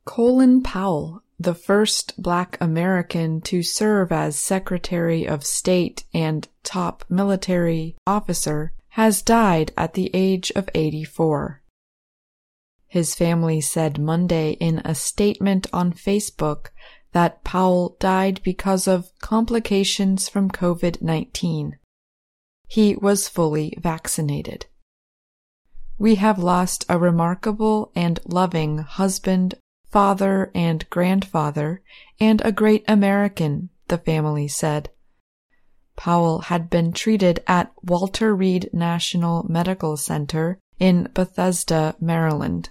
Colin Powell, the first Black American to serve as Secretary of State and top military officer, has died at the age of 84. His family said Monday in a statement on Facebook that Powell died because of complications from COVID-19. He was fully vaccinated. "We have lost a remarkable and loving husband, father, and grandfather, and a great American," the family said. Powell had been treated at Walter Reed National Medical Center in Bethesda, Maryland.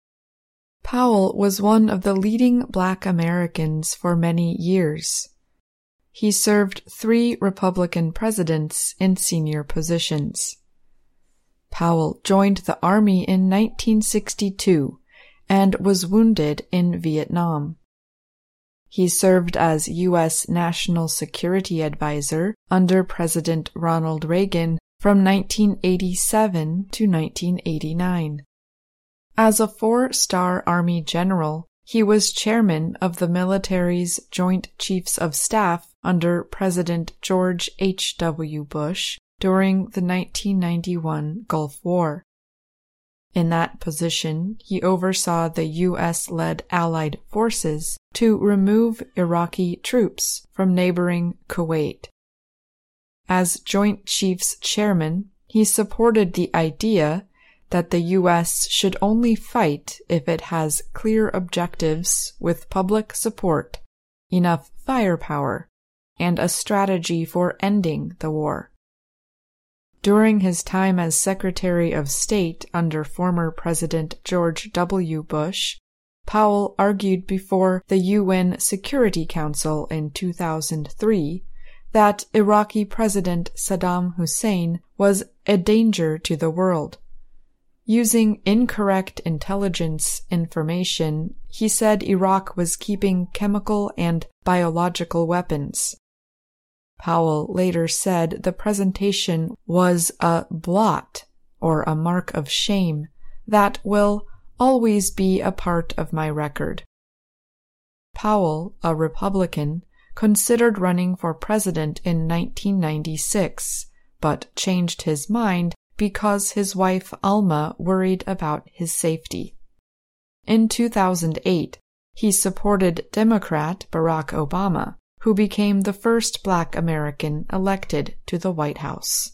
Powell was one of the leading Black Americans for many years. He served 3 Republican presidents in senior positions. Powell joined the Army in 1962 and was wounded in Vietnam. He served as U.S. National Security Advisor under President Ronald Reagan from 1987 to 1989. As a 4-star Army general, he was chairman of the military's Joint Chiefs of Staff under President George H.W. Bush during the 1991 Gulf War. In that position, he oversaw the U.S.-led Allied forces to remove Iraqi troops from neighboring Kuwait. As Joint Chiefs Chairman, he supported the idea that the U.S. should only fight if it has clear objectives with public support, enough firepower, and a strategy for ending the war. During his time as Secretary of State under former President George W. Bush, Powell argued before the UN Security Council in 2003 that Iraqi President Saddam Hussein was a danger to the world. Using incorrect intelligence information, he said Iraq was keeping chemical and biological weapons. Powell later said the presentation was a blot or a mark of shame that will always be a part of my record. Powell, a Republican, considered running for president in 1996, but changed his mind because his wife Alma worried about his safety. In 2008, he supported Democrat Barack Obama, who became the first Black American elected to the White House.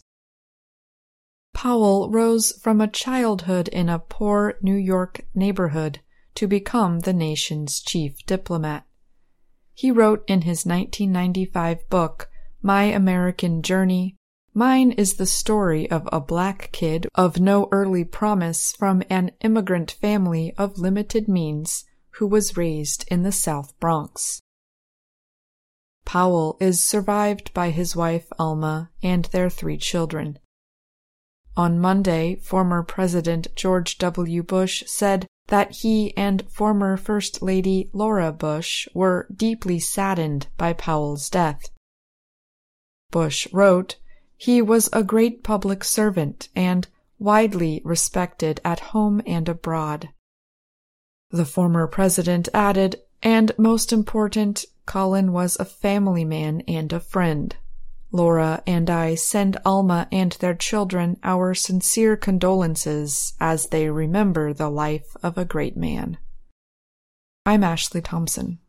Powell rose from a childhood in a poor New York neighborhood to become the nation's chief diplomat. He wrote in his 1995 book, My American Journey, "Mine is the story of a Black kid of no early promise from an immigrant family of limited means who was raised in the South Bronx." Powell is survived by his wife Alma and their 3 children. On Monday, former President George W. Bush said that he and former First Lady Laura Bush were deeply saddened by Powell's death. Bush wrote, "He was a great public servant and widely respected at home and abroad." The former president added, "And most important, Colin was a family man and a friend. Laura and I send Alma and their children our sincere condolences as they remember the life of a great man." I'm Ashley Thompson.